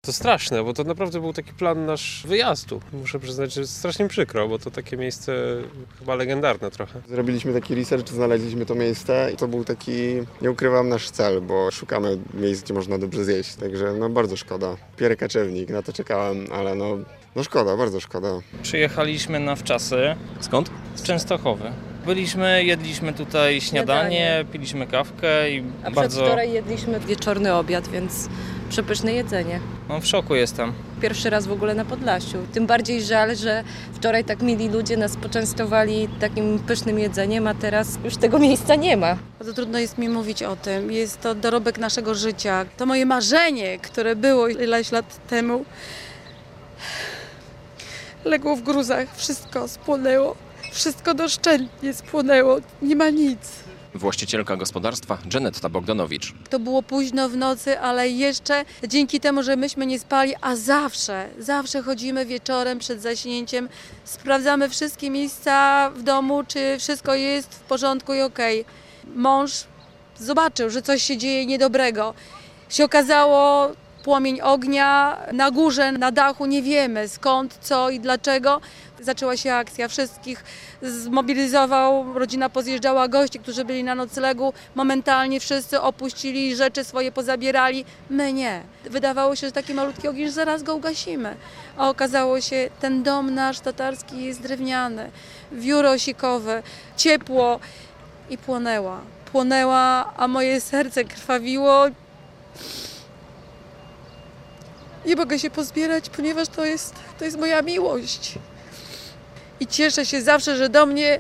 To straszne, bo to naprawdę był taki plan nasz wyjazdu. Muszę przyznać, że strasznie mi przykro, bo to takie miejsce chyba legendarne trochę. Zrobiliśmy taki research, znaleźliśmy to miejsce i to był taki, nie ukrywam, nasz cel, bo szukamy miejsc, gdzie można dobrze zjeść, także no bardzo szkoda. Pierre Kaczewnik, na to czekałem, ale no szkoda, bardzo szkoda. Przyjechaliśmy na wczasy. Skąd? Z Częstochowy. Jedliśmy tutaj śniadanie, piliśmy kawkę i A bardzo... przedwczoraj jedliśmy wieczorny obiad, więc przepyszne jedzenie. No, w szoku jestem. Pierwszy raz w ogóle na Podlasiu. Tym bardziej żal, że wczoraj tak mili ludzie nas poczęstowali takim pysznym jedzeniem, a teraz już tego miejsca nie ma. Bardzo trudno jest mi mówić o tym. Jest to dorobek naszego życia. To moje marzenie, które było ileś lat temu, legło w gruzach. Wszystko spłonęło. Wszystko doszczętnie spłonęło. Nie ma nic. Właścicielka gospodarstwa Genetta Bogdanowicz. To było późno w nocy, ale jeszcze dzięki temu, że myśmy nie spali, a zawsze chodzimy wieczorem przed zaśnięciem, sprawdzamy wszystkie miejsca w domu, czy wszystko jest w porządku i okej. Mąż zobaczył, że coś się dzieje niedobrego. Się okazało, płomień ognia na górze, na dachu, nie wiemy skąd, co i dlaczego. Zaczęła się akcja, wszystkich zmobilizował, rodzina pozjeżdżała, gości, którzy byli na noclegu, momentalnie wszyscy opuścili, rzeczy swoje pozabierali, my nie. Wydawało się, że taki malutki ogień, że zaraz go ugasimy, a okazało się, ten dom nasz tatarski jest drewniany, wiór osikowy, ciepło i płonęła, a moje serce krwawiło. Nie mogę się pozbierać, ponieważ to jest moja miłość. I cieszę się zawsze, że do mnie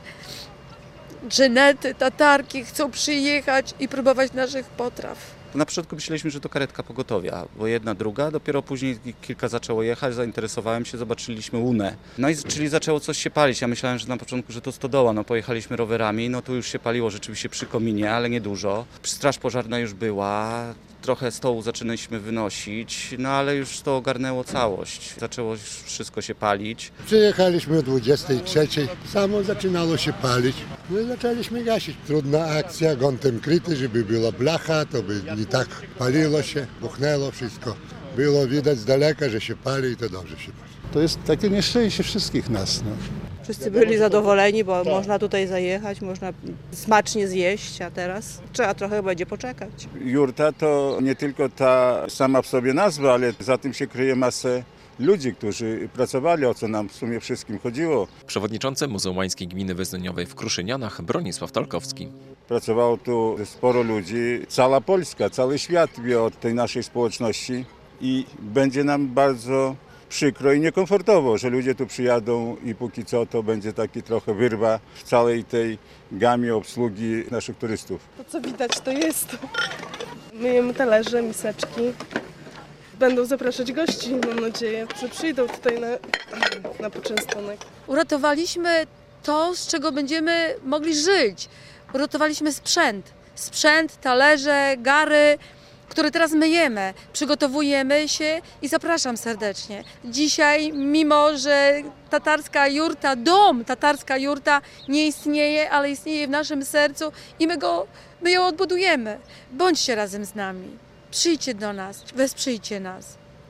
Genety, Tatarki chcą przyjechać i próbować naszych potraw. Na początku myśleliśmy, że to karetka pogotowia, bo jedna, druga, dopiero później kilka zaczęło jechać, zainteresowałem się, zobaczyliśmy łunę. No i czyli zaczęło coś się palić, ja myślałem, że na początku, że to stodoła, no pojechaliśmy rowerami, no tu już się paliło rzeczywiście przy kominie, ale nie dużo. Straż pożarna już była, trochę stołu zaczynaliśmy wynosić, no ale już to ogarnęło całość. Zaczęło już wszystko się palić. Przyjechaliśmy o 23, samo zaczynało się palić, no i zaczęliśmy gasić. Trudna akcja, gątem kryty, żeby była blacha, to by nie tak paliło się, buchnęło wszystko. Było widać z daleka, że się pali i to dobrze się pali. To jest takie nieszczęście wszystkich nas. No. Wszyscy byli zadowoleni, bo można tutaj zajechać, można smacznie zjeść, a teraz trzeba trochę będzie poczekać. Jurta to nie tylko ta sama w sobie nazwa, ale za tym się kryje masę ludzi, którzy pracowali, o co nam w sumie wszystkim chodziło. Przewodniczący Muzułmańskiej Gminy Wyznaniowej w Kruszynianach Bronisław Talkowski. Pracowało tu sporo ludzi, cała Polska, cały świat wie o tej naszej społeczności i będzie nam bardzo przykro i niekomfortowo, że ludzie tu przyjadą i póki co to będzie taki trochę wyrwa w całej tej gamie obsługi naszych turystów. To co widać to jest. Myjemy talerze, miseczki. Będą zapraszać gości, mam nadzieję, że przyjdą tutaj na poczęstunek. Uratowaliśmy to, z czego będziemy mogli żyć. Uratowaliśmy sprzęt, talerze, gary, które teraz myjemy, przygotowujemy się i zapraszam serdecznie. Dzisiaj, mimo że tatarska jurta, dom tatarska jurta nie istnieje, ale istnieje w naszym sercu i my ją odbudujemy. Bądźcie razem z nami, przyjdźcie do nas, wesprzyjcie nas.